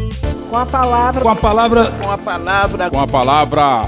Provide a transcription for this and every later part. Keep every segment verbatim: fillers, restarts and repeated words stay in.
Com a palavra. Com a palavra. Com a palavra. Com a palavra.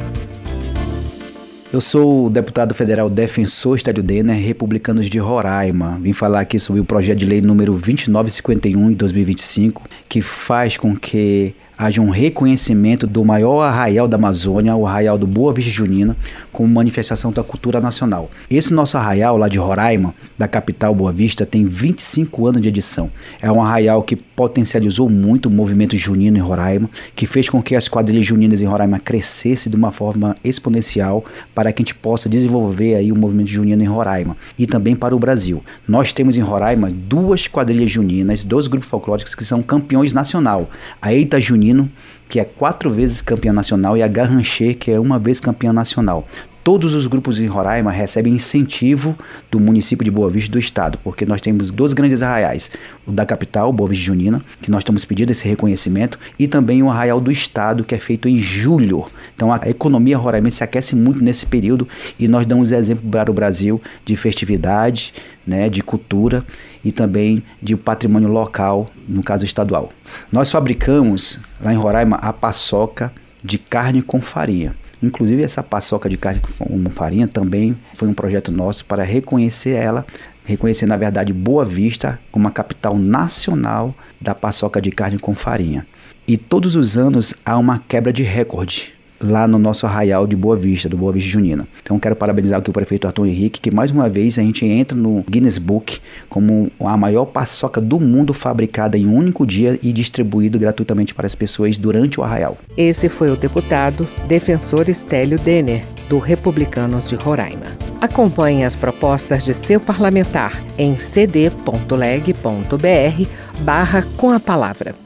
Eu sou o deputado federal defensor Stélio Denner, Republicanos de Roraima. Vim falar aqui sobre o projeto de lei número vinte e nove cinquenta e um de dois mil e vinte e cinco, que faz com que haja um reconhecimento do maior arraial da Amazônia, o arraial do Boa Vista Junina, como manifestação da cultura nacional. Esse nosso arraial lá de Roraima, da capital Boa Vista, tem vinte e cinco anos de edição. É um arraial que potencializou muito o movimento junino em Roraima, que fez com que as quadrilhas juninas em Roraima crescessem de uma forma exponencial para que a gente possa desenvolver aí o movimento junino em Roraima e também para o Brasil. Nós temos em Roraima duas quadrilhas juninas, dois grupos folclóricos que são campeões nacional. A Eita Junina, que é quatro vezes campeã nacional, e a Garranchê, que é uma vez campeã nacional. Todos os grupos em Roraima recebem incentivo do município de Boa Vista e do estado, porque nós temos dois grandes arraiais, o da capital, Boa Vista Junina, que nós estamos pedindo esse reconhecimento, e também o arraial do estado, que é feito em julho. Então a economia roraimense se aquece muito nesse período e nós damos exemplo para o Brasil de festividade, né, de cultura e também de patrimônio local, no caso estadual. Nós fabricamos lá em Roraima a paçoca de carne com farinha. Inclusive essa paçoca de carne com farinha também foi um projeto nosso para reconhecer ela, reconhecer na verdade Boa Vista como a capital nacional da paçoca de carne com farinha. E todos os anos há uma quebra de recorde lá no nosso arraial de Boa Vista, do Boa Vista Junina. Então quero parabenizar aqui o prefeito Arthur Henrique, que mais uma vez a gente entra no Guinness Book como a maior paçoca do mundo fabricada em um único dia e distribuído gratuitamente para as pessoas durante o arraial. Esse foi o deputado defensor Stélio Denner, do Republicanos de Roraima. Acompanhe as propostas de seu parlamentar em cd.leg.br barra com a palavra.